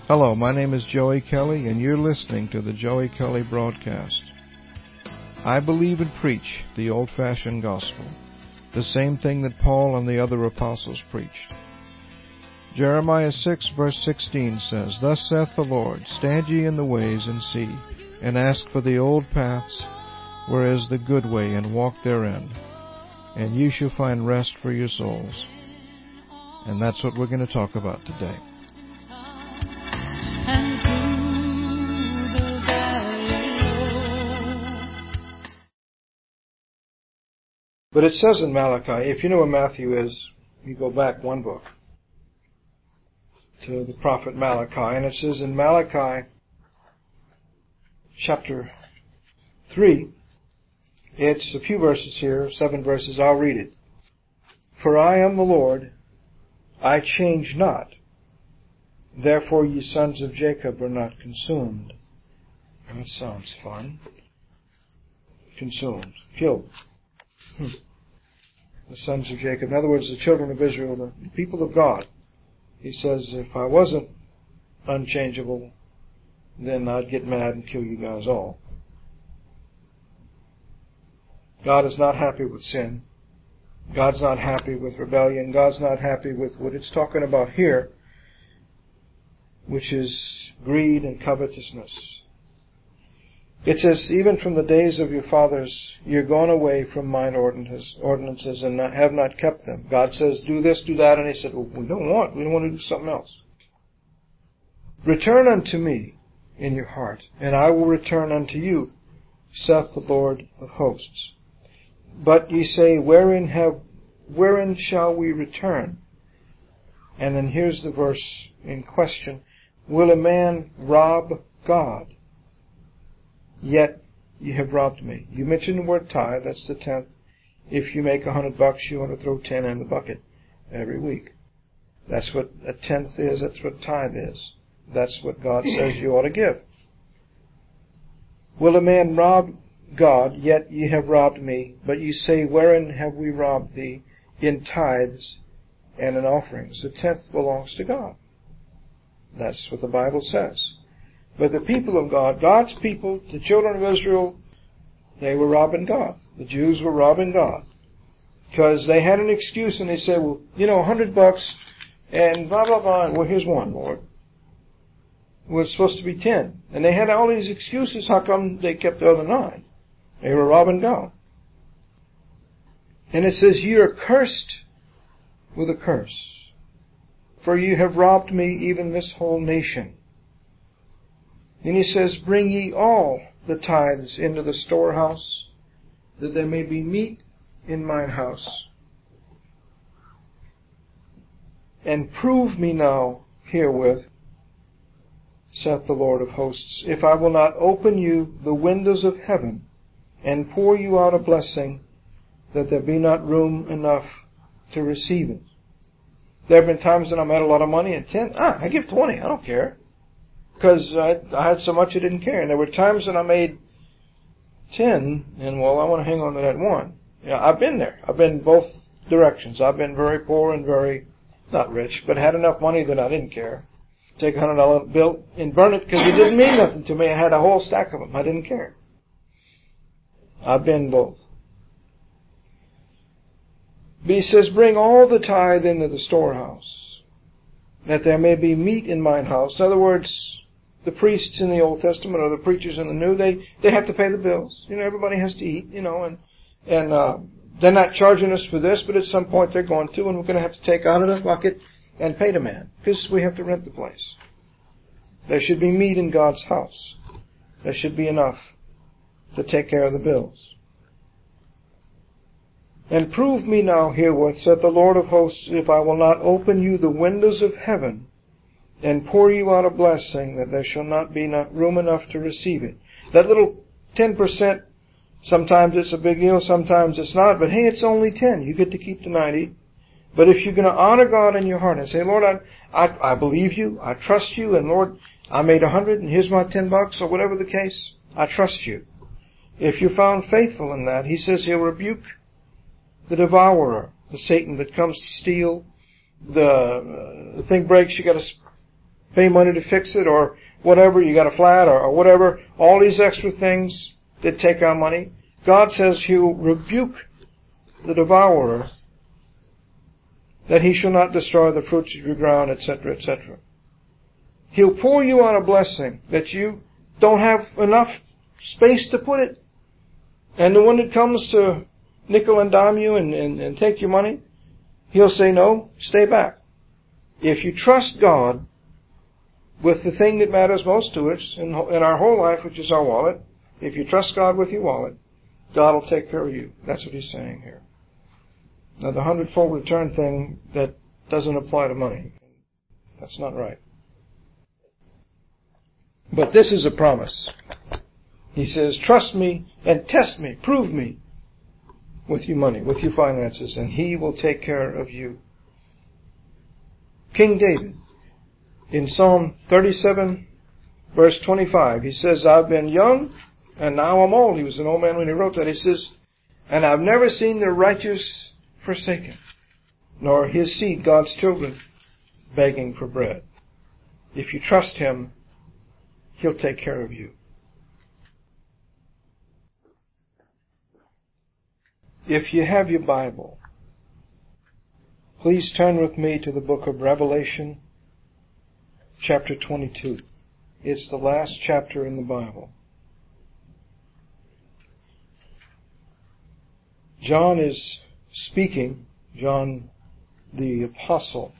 Hello, my name is Joey Kelly, and you're listening to the Joey Kelly Broadcast. I believe and preach the old-fashioned gospel, the same thing that Paul and the other apostles preached. Jeremiah 6, verse 16 says, Thus saith the Lord, Stand ye in the ways and see, and ask for the old paths, where is the good way, and walk therein, and ye shall find rest for your souls. And that's what we're going to talk about today. But it says in Malachi, if you know where Matthew is, you go back one book to the prophet Malachi, and it says in Malachi chapter 3, it's a few verses here, 7 verses, I'll read it. For I am the Lord, I change not. Therefore ye sons of Jacob are not consumed. That sounds fun. Consumed. Killed. The sons of Jacob. In other words, the children of Israel, the people of God. He says, if I wasn't unchangeable, then I'd get mad and kill you guys all. God is not happy with sin. God's not happy with rebellion. God's not happy with what it's talking about here, which is greed and covetousness. It says, even from the days of your fathers, you're gone away from mine ordinances and have not kept them. God says, do this, do that. And he said, well, we don't want to do something else. Return unto me in your heart, and I will return unto you, saith the Lord of hosts. But ye say, wherein shall we return? And then here's the verse in question. Will a man rob God? Yet ye have robbed me. You mentioned the word tithe, that's the 10th. If you make $100, you want to throw 10 in the bucket every week. That's what a 10th is, that's what tithe is. That's what God says you ought to give. Will a man rob God? Yet ye have robbed me. But ye say, wherein have we robbed thee? In tithes and in offerings. The 10th belongs to God. That's what the Bible says. But the people of God, God's people, the children of Israel, they were robbing God. The Jews were robbing God. Because they had an excuse and they said, well, $100 and blah, blah, blah. Well, here's one, Lord. Well, it's supposed to be 10. And they had all these excuses. How come they kept the other 9? They were robbing God. And it says, ye are cursed with a curse. For you have robbed me, even this whole nation. And he says, bring ye all the tithes into the storehouse, that there may be meat in mine house. And prove me now herewith, saith the Lord of hosts, if I will not open you the windows of heaven, and pour you out a blessing, that there be not room enough to receive it. There have been times when I made a lot of money and 10, I give 20, I don't care. Because I had so much I didn't care. And there were times when I made 10, and I want to hang on to that 1. Yeah, I've been there. I've been both directions. I've been very poor and very, not rich, but had enough money that I didn't care. Take a $100 bill and burn it because it didn't mean nothing to me. I had a whole stack of them. I didn't care. I've been both. But he says, bring all the tithe into the storehouse, that there may be meat in mine house. In other words, the priests in the Old Testament or the preachers in the New, they have to pay the bills. Everybody has to eat, and they're not charging us for this, but at some point they're going to, and we're going to have to take out of the bucket and pay the man, because we have to rent the place. There should be meat in God's house. There should be enough to take care of the bills. And prove me now herewith, saith the Lord of hosts, if I will not open you the windows of heaven, and pour you out a blessing, that there shall not be room enough to receive it. That little 10%, sometimes it's a big deal, sometimes it's not, but hey, it's only 10. You get to keep the 90. But if you're going to honor God in your heart and say, Lord, I believe you, I trust you, and Lord, I made 100 and here's my $10, or whatever the case, I trust you. If you're found faithful in that, he says he'll rebuke the devourer, the Satan that comes to steal. The thing breaks, you got to pay money to fix it, or whatever, you got a flat, or whatever, all these extra things that take our money. God says He'll rebuke the devourer, that he shall not destroy the fruits of your ground, etc., etc. He'll pour you out a blessing that you don't have enough space to put it. And then when it comes to nickel and dime you and take your money, He'll say, no, stay back. If you trust God with the thing that matters most to us in our whole life, which is our wallet, if you trust God with your wallet, God will take care of you. That's what He's saying here. Now, the 100-fold return thing, that doesn't apply to money. That's not right. But this is a promise. He says, trust me and test me, prove me with your money, with your finances, and He will take care of you. King David, in Psalm 37, verse 25, he says, I've been young and now I'm old. He was an old man when he wrote that. He says, and I've never seen the righteous forsaken, nor his seed, God's children, begging for bread. If you trust Him, He'll take care of you. If you have your Bible, please turn with me to the book of Revelation, chapter 22. It's the last chapter in the Bible. John is speaking, John the Apostle.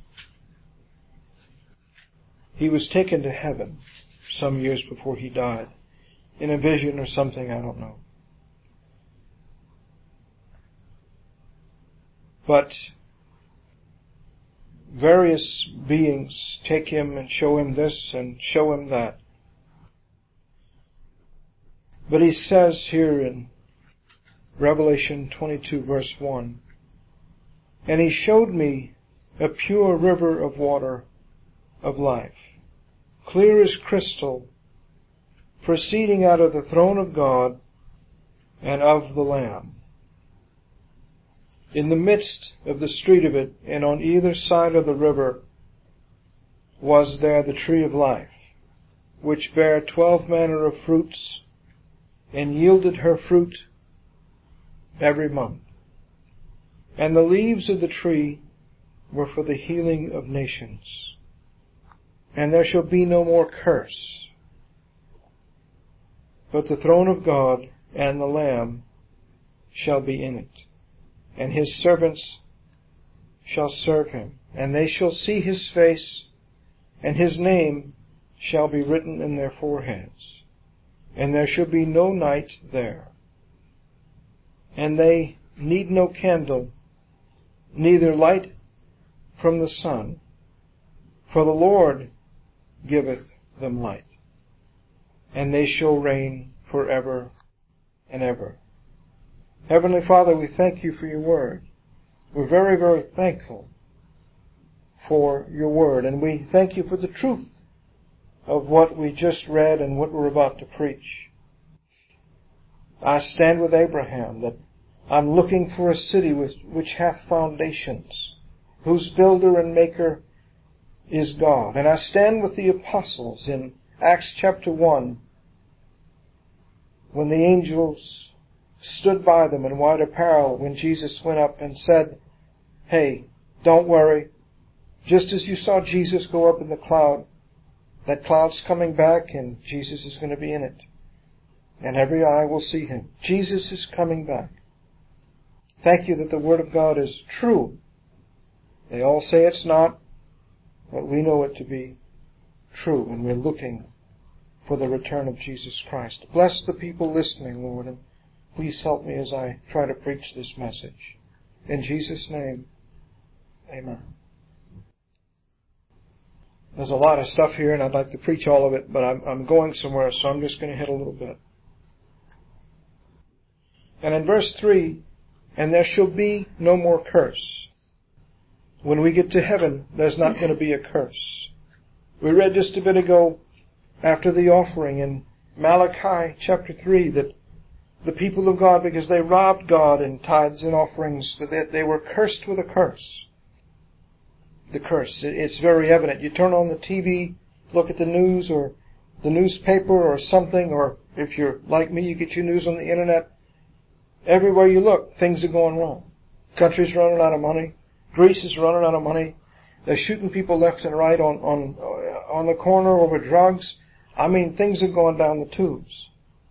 He was taken to heaven some years before he died, in a vision or something, I don't know. But various beings take him and show him this and show him that. But he says here in Revelation 22, verse 1, and He showed me a pure river of water of life, clear as crystal, proceeding out of the throne of God and of the Lamb. In the midst of the street of it, and on either side of the river, was there the tree of life, which bare 12 manner of fruits, and yielded her fruit every month. And the leaves of the tree were for the healing of nations. And there shall be no more curse, but the throne of God and the Lamb shall be in it, and His servants shall serve Him, and they shall see His face, and His name shall be written in their foreheads, and there shall be no night there. And they need no candle, neither light from the sun, for the Lord giveth them light, and they shall reign forever and ever. Heavenly Father, we thank You for Your Word. We're very, very thankful for Your Word, and we thank You for the truth of what we just read and what we're about to preach. I stand with Abraham that I'm looking for a city which hath foundations, whose builder and maker is God. And I stand with the apostles in Acts chapter 1, when the angels stood by them in white apparel when Jesus went up and said, hey, don't worry. Just as you saw Jesus go up in the cloud, that cloud's coming back and Jesus is going to be in it. And every eye will see Him. Jesus is coming back. Thank You that the Word of God is true. They all say it's not, but we know it to be true, and we're looking for the return of Jesus Christ. Bless the people listening, Lord, and please help me as I try to preach this message. In Jesus' name, amen. There's a lot of stuff here, and I'd like to preach all of it, but I'm going somewhere, so I'm just going to hit a little bit. And in verse 3, and there shall be no more curse. When we get to heaven, there's not going to be a curse. We read just a bit ago, after the offering in Malachi chapter 3, that the people of God, because they robbed God in tithes and offerings, that they were cursed with a curse. the curse. It's very evident. You turn on the TV, look at the news or the newspaper or something, or if you're like me, you get your news on the internet. Everywhere you look, things are going wrong. Country's running out of money. Greece is running out of money. They're shooting people left and right on the corner over drugs. I mean, things are going down the tubes.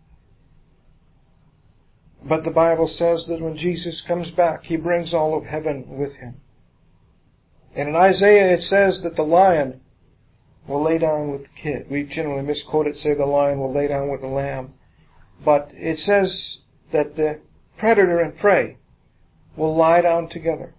But the Bible says that when Jesus comes back, He brings all of heaven with Him. And in Isaiah it says that the lion will lay down with the kid. We generally misquote it, say the lion will lay down with the lamb. But it says that the predator and prey will lie down together.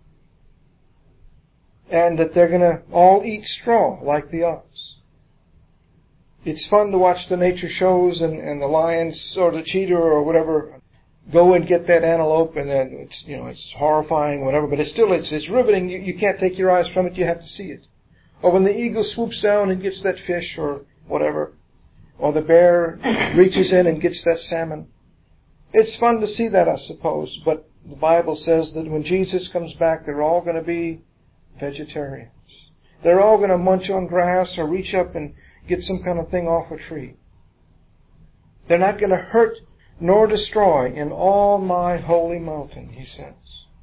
And that they're going to all eat straw like the ox. It's fun to watch the nature shows and the lions or the cheetah or whatever go and get that antelope, and then it's horrifying, whatever, but it's riveting. You can't take your eyes from it. You have to see it. Or when the eagle swoops down and gets that fish or whatever, or the bear reaches in and gets that salmon. It's fun to see that, I suppose, but the Bible says that when Jesus comes back, they're all going to be vegetarians. They're all going to munch on grass or reach up and get some kind of thing off a tree. They're not going to hurt nor destroy in all my holy mountain, He says.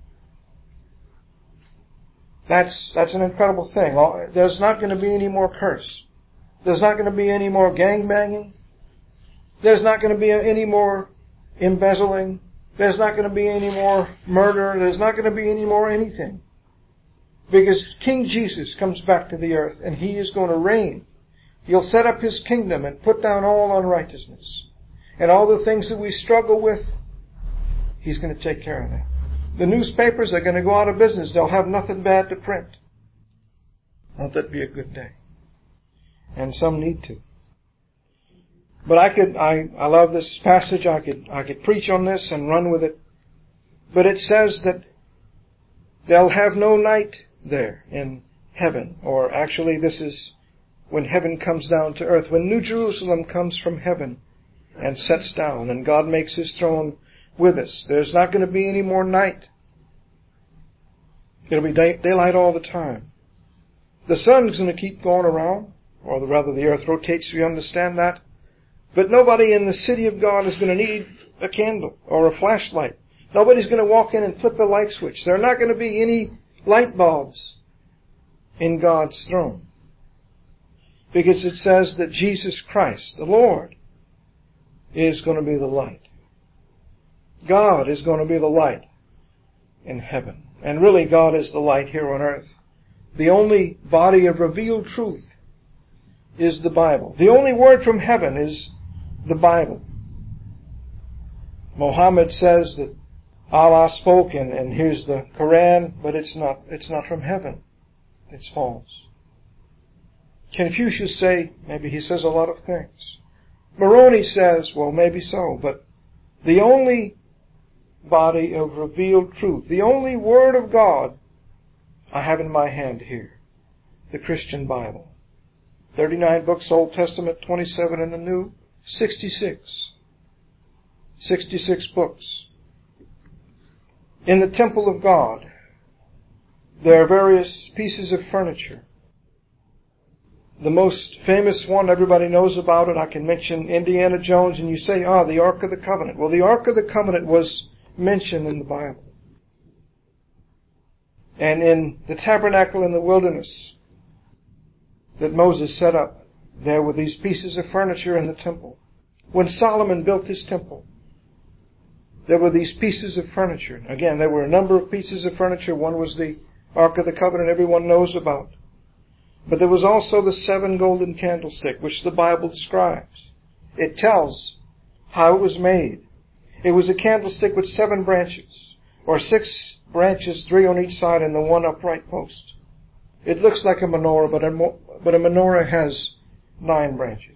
That's an incredible thing. There's not going to be any more curse. There's not going to be any more gangbanging. There's not going to be any more embezzling. There's not going to be any more murder. There's not going to be any more anything. Because King Jesus comes back to the earth and He is going to reign. He'll set up His kingdom and put down all unrighteousness. And all the things that we struggle with, He's going to take care of that. The newspapers are going to go out of business. They'll have nothing bad to print. Won't that be a good day? And some need to. But I love this passage. I could preach on this and run with it. But it says that they'll have no night there in heaven. Or actually, this is when heaven comes down to earth. When New Jerusalem comes from heaven and sets down, and God makes His throne with us. There's not going to be any more night. It'll be daylight all the time. The sun's going to keep going around, or rather the earth rotates, we understand that. But nobody in the city of God is going to need a candle or a flashlight. Nobody's going to walk in and flip the light switch. There are not going to be any light bulbs in God's throne. Because it says that Jesus Christ, the Lord, is going to be the light. God is going to be the light in heaven. And really, God is the light here on earth. The only body of revealed truth is the Bible. The only word from heaven is the Bible. Muhammad says that Allah spoke, and here's the Quran, but it's not from heaven. It's false. Confucius say, maybe he says a lot of things. Moroni says, well, maybe so, but the only body of revealed truth, the only Word of God I have in my hand here, the Christian Bible. 39 books, Old Testament, 27 in the New, 66. 66 books. In the temple of God, there are various pieces of furniture. The most famous one, everybody knows about it. I can mention Indiana Jones, and you say, the Ark of the Covenant. Well, the Ark of the Covenant was mentioned in the Bible. And in the tabernacle in the wilderness that Moses set up, there were these pieces of furniture in the temple. When Solomon built his temple, there were these pieces of furniture. Again, there were a number of pieces of furniture. One was the Ark of the Covenant everyone knows about. But there was also the 7 golden candlestick, which the Bible describes. It tells how it was made. It was a candlestick with 7 branches, or 6 branches, 3 on each side, and the 1 upright post. It looks like a menorah, but a menorah has 9 branches.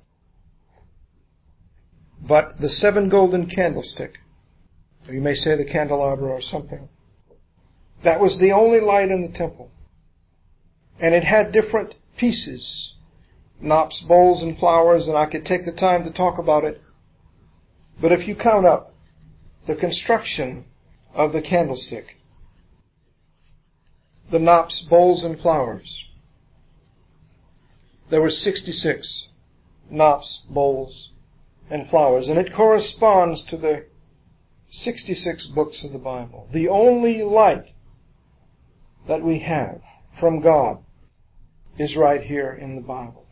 But the 7 golden candlestick, or you may say the candelabra or something, that was the only light in the temple. And it had different pieces, knops, bowls, and flowers, and I could take the time to talk about it. But if you count up the construction of the candlestick, the knops, bowls, and flowers. There were 66 knops, bowls, and flowers, and it corresponds to the 66 books of the Bible. The only light that we have from God is right here in the Bible.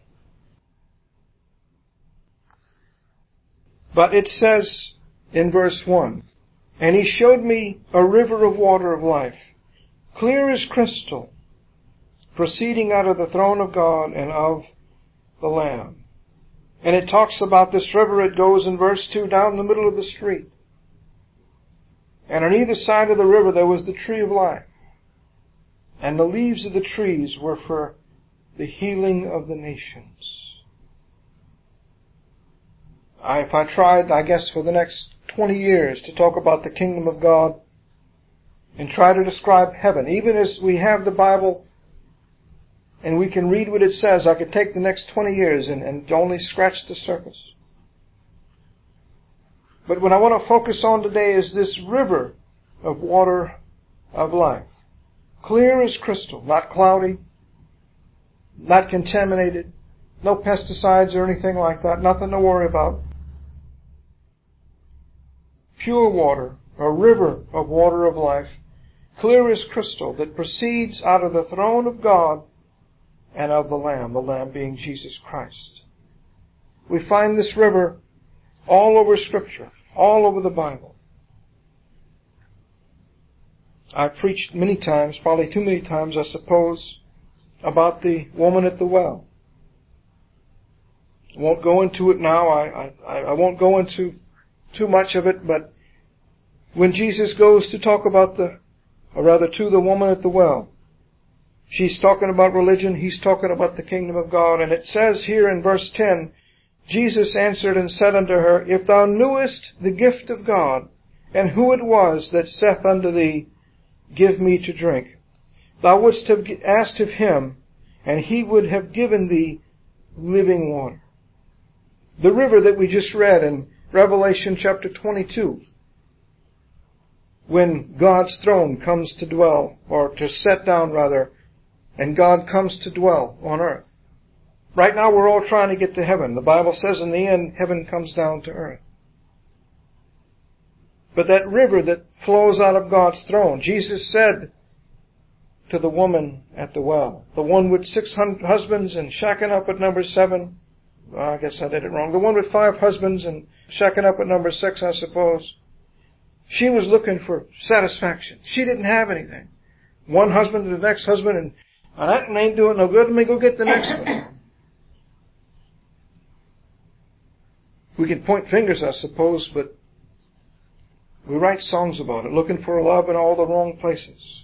But it says in verse 1, "And He showed me a river of water of life, clear as crystal, proceeding out of the throne of God and of the Lamb." And it talks about this river. It goes in verse 2 down the middle of the street. And on either side of the river there was the tree of life. And the leaves of the trees were for the healing of the nations. If I tried, I guess, for the next 20 years to talk about the kingdom of God and try to describe heaven, even as we have the Bible and we can read what it says, I could take the next 20 years and only scratch the surface. But what I want to focus on today is this river of water of life. Clear as crystal, not cloudy, not contaminated, no pesticides or anything like that, nothing to worry about. Pure water, a river of water of life, clear as crystal, that proceeds out of the throne of God and of the Lamb being Jesus Christ. We find this river all over Scripture, all over the Bible. I've preached many times, probably too many times, I suppose, about the woman at the well. I won't go into it now. I won't go into too much of it, but when Jesus goes to talk about to the woman at the well, she's talking about religion, He's talking about the kingdom of God, and it says here in verse 10, "Jesus answered and said unto her, If thou knewest the gift of God, and who it was that saith unto thee, Give me to drink, thou wouldst have asked of Him, and He would have given thee living water." The river that we just read in Revelation chapter 22, when God's throne comes to dwell, or to set down rather, and God comes to dwell on earth. Right now we're all trying to get to heaven. The Bible says in the end, heaven comes down to earth. But that river that flows out of God's throne, Jesus said to the woman at the well, the one with 6 husbands and shacking up at number 7, well, I guess I did it wrong, the one with 5 husbands and shacking up at number 6, I suppose. She was looking for satisfaction. She didn't have anything. One husband to the next husband, and that ain't doing no good. Let me go get the next one. We can point fingers, I suppose, but we write songs about it, looking for love in all the wrong places.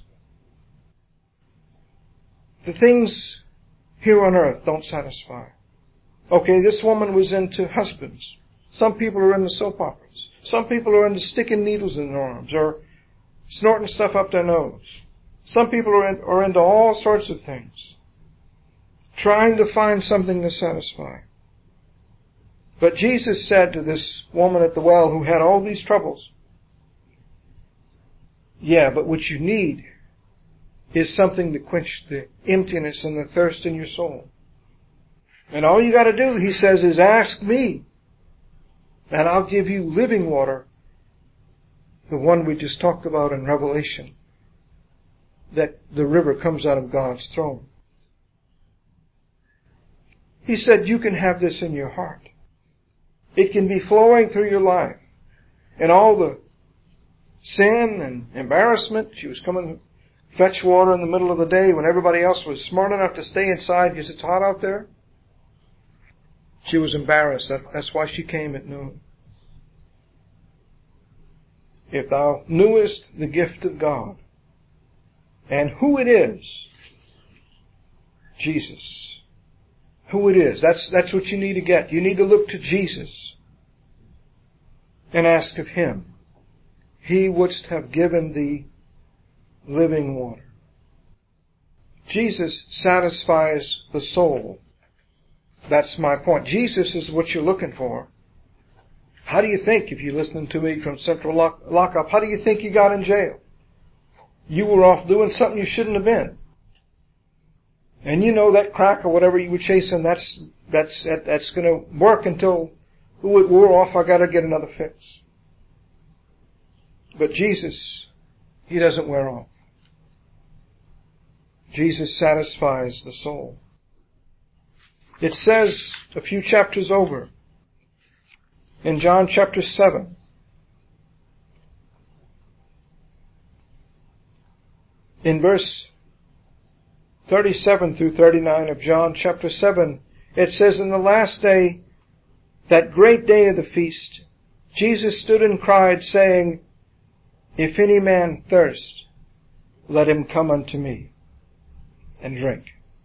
The things here on earth don't satisfy. Okay, this woman was into husbands. Some people are into soap operas. Some people are into sticking needles in their arms or snorting stuff up their nose. Some people are into all sorts of things, trying to find something to satisfy. But Jesus said to this woman at the well who had all these troubles, yeah, but what you need is something to quench the emptiness and the thirst in your soul. And all you got to do, He says, is ask me, and I'll give you living water, the one we just talked about in Revelation, that the river comes out of God's throne. He said, you can have this in your heart. It can be flowing through your life. And all the sin and embarrassment, she was coming to fetch water in the middle of the day when everybody else was smart enough to stay inside because it's hot out there. She was embarrassed. That's why she came at noon. If thou knewest the gift of God, and who it is, Jesus. Who it is. That's what you need to get. You need to look to Jesus and ask of Him. He wouldst have given thee living water. Jesus satisfies the soul. That's my point. Jesus is what you're looking for. How do you think, if you're listening to me from Central Lockup, how do you think you got in jail? You were off doing something you shouldn't have been. And you know that crack or whatever you were chasing, that's going to work until it wore off. I got to get another fix. But Jesus, He doesn't wear off. Jesus satisfies the soul. It says a few chapters over in John chapter 7, in verse 37 through 39 of John chapter 7, it says, "In the last day, that great day of the feast, Jesus stood and cried, saying, If any man thirst, let him come unto me, and drink.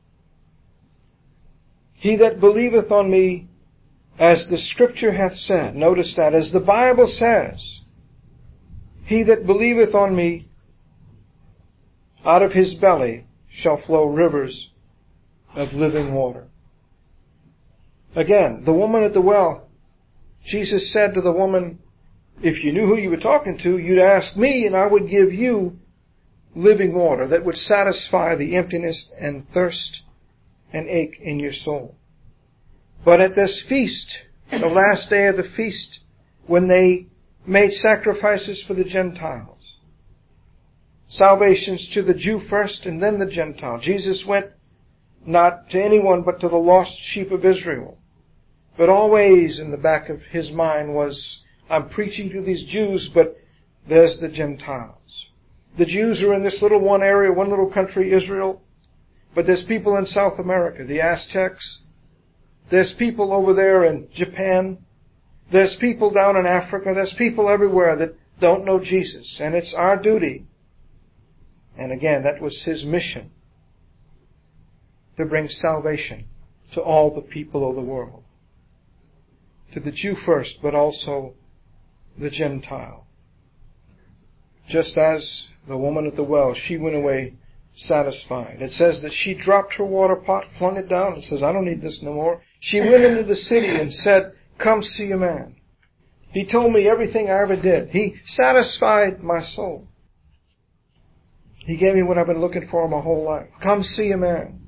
He that believeth on me, as the Scripture hath said," notice that, as the Bible says, "he that believeth on me, out of his belly shall flow rivers of living water." Again, the woman at the well, Jesus said to the woman, "If you knew who you were talking to, you'd ask me, and I would give you living water that would satisfy the emptiness and thirst and ache in your soul." But at this feast, the last day of the feast, when they made sacrifices for the Gentiles, salvations to the Jew first and then the Gentile, Jesus went not to anyone but to the lost sheep of Israel. But always in the back of His mind was, I'm preaching to these Jews, but there's the Gentiles. The Jews are in this little one area, one little country, Israel. But there's people in South America, the Aztecs. There's people over there in Japan. There's people down in Africa. There's people everywhere that don't know Jesus. And it's our duty. And again, that was His mission, to bring salvation to all the people of the world. To the Jew first, but also the Gentile. Just as the woman at the well, she went away satisfied. It says that she dropped her water pot, flung it down, and says, "I don't need this no more." She went into the city and said, "Come see a man. He told me everything I ever did. He satisfied my soul. He gave me what I've been looking for my whole life. Come see a man."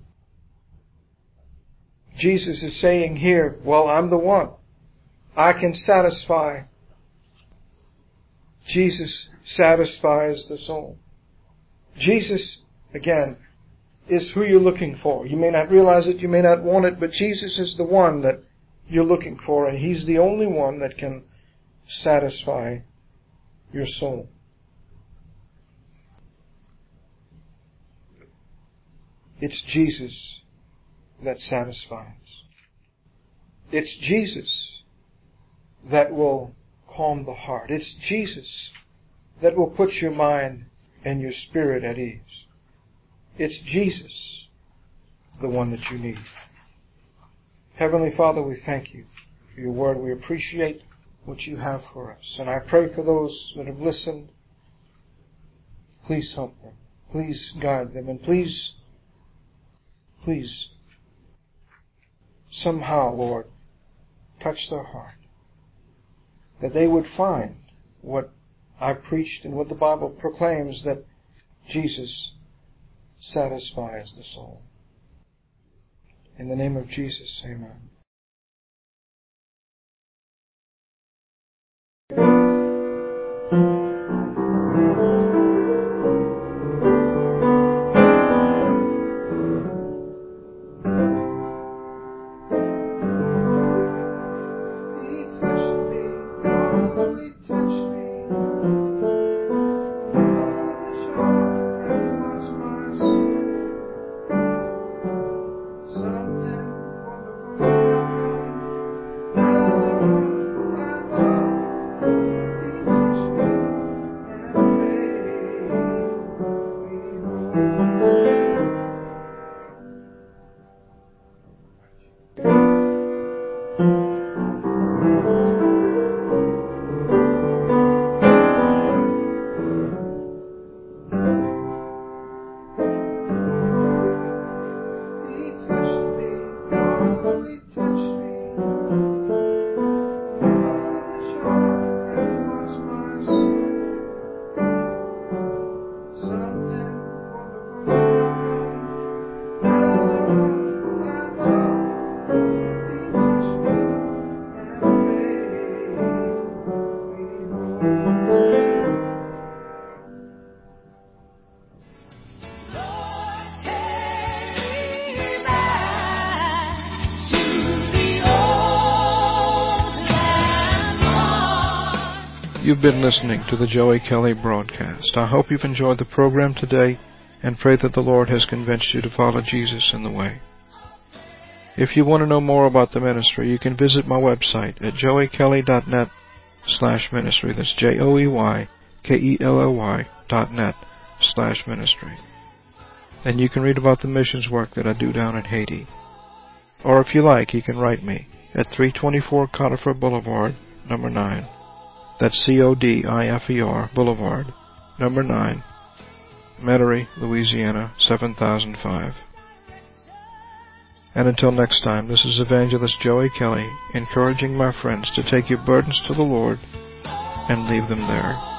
Jesus is saying here, well, I'm the one. I can satisfy. Jesus satisfies the soul. Jesus, again, is who you're looking for. You may not realize it, you may not want it, but Jesus is the one that you're looking for, and He's the only one that can satisfy your soul. It's Jesus that satisfies. It's Jesus that will calm the heart. It's Jesus that will put your mind and your spirit at ease. It's Jesus, the one that you need. Heavenly Father, we thank You for Your word. We appreciate what You have for us. And I pray for those that have listened. Please help them. Please guide them. And please, somehow, Lord, touch their heart. That they would find what I preached and what the Bible proclaims, that Jesus satisfies the soul. In the name of Jesus, amen. You've been listening to the Joey Kelly broadcast. I hope you've enjoyed the program today and pray that the Lord has convinced you to follow Jesus in the way. If you want to know more about the ministry, you can visit my website at joeykelly.net/ministry. That's joeykelly.net/ministry. And you can read about the missions work that I do down in Haiti. Or if you like, you can write me at 324 Conifer Boulevard, number 9. That's Codifer Boulevard, number 9, Metairie, Louisiana, 7005. And until next time, this is Evangelist Joey Kelly, encouraging my friends to take your burdens to the Lord and leave them there.